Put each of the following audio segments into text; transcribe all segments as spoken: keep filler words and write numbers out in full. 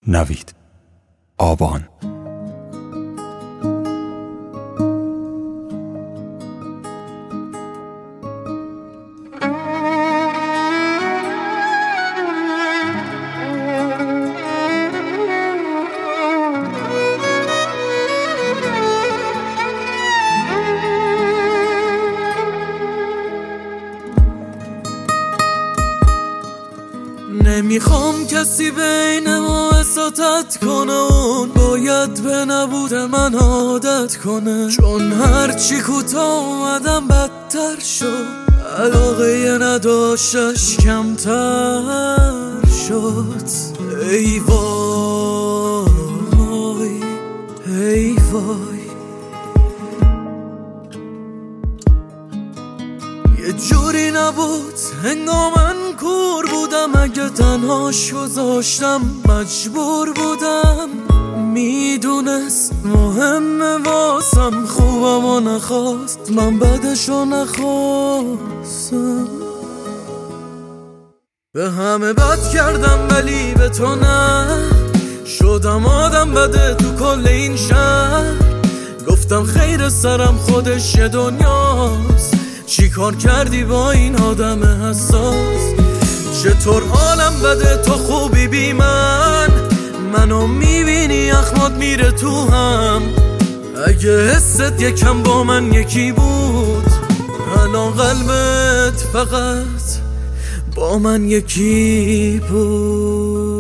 نوید آبان. نمیخوام کسی بین ما اساتت کنه، اون باید به نبود من عادت کنه، چون هرچی کوتاه اومدم بدتر شد، علاقه نداشتش کمتر شد. ای وای ای وای، یه جوری نبود هنگام من کور بودم، اگه تنهاش گذاشتم مجبور بودم، میدونست مهمه واسم، خوبم و نخواست من بدشو نخواستم. به همه بد کردم ولی به تو نه، شدم آدم بده تو کل این شهر، گفتم خیر سرم خودش یه دنیاست، چی کار کردی با این آدم حساس؟ چطور حالم بده تو خوبی بی من، منو میبینی اخمات میره تو هم، اگه حست یکم با من یکی بود، الان قلبت فقط با من یکی بود.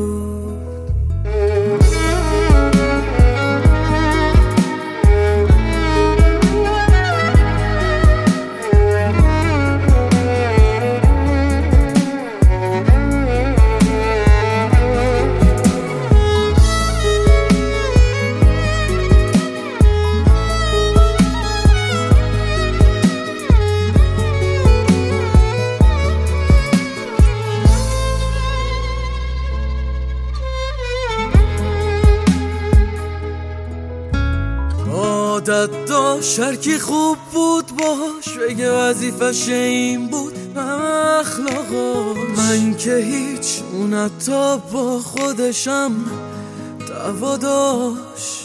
عادت داشت هرکی خوب بود باش بگه وظیفش این بود، اخلاقاش من که هیچ، اون حتی با خودشم دعوا داشت.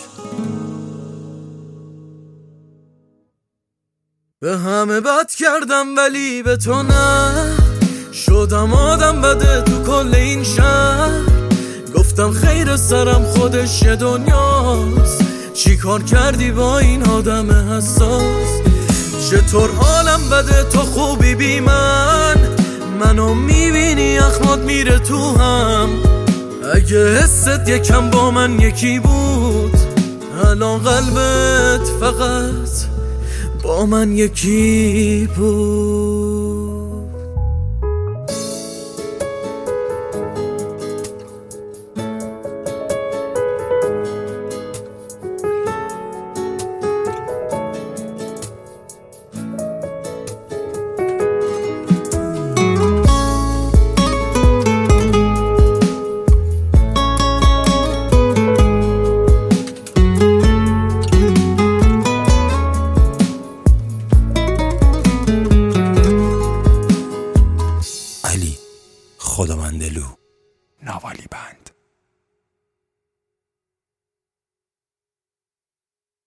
به همه بد کردم ولی به تو نه، شدم آدم بده تو کل این شهر، گفتم خیر سرم خودش یه دنیاست، چی کار کردی با این آدم حساس؟ چطور حالم بده تو خوبی بی من، منو میبینی اخمات میره تو هم، اگه حست یکم با من یکی بود، الان قلبت فقط با من یکی بود. خداوندلو نوالی بند.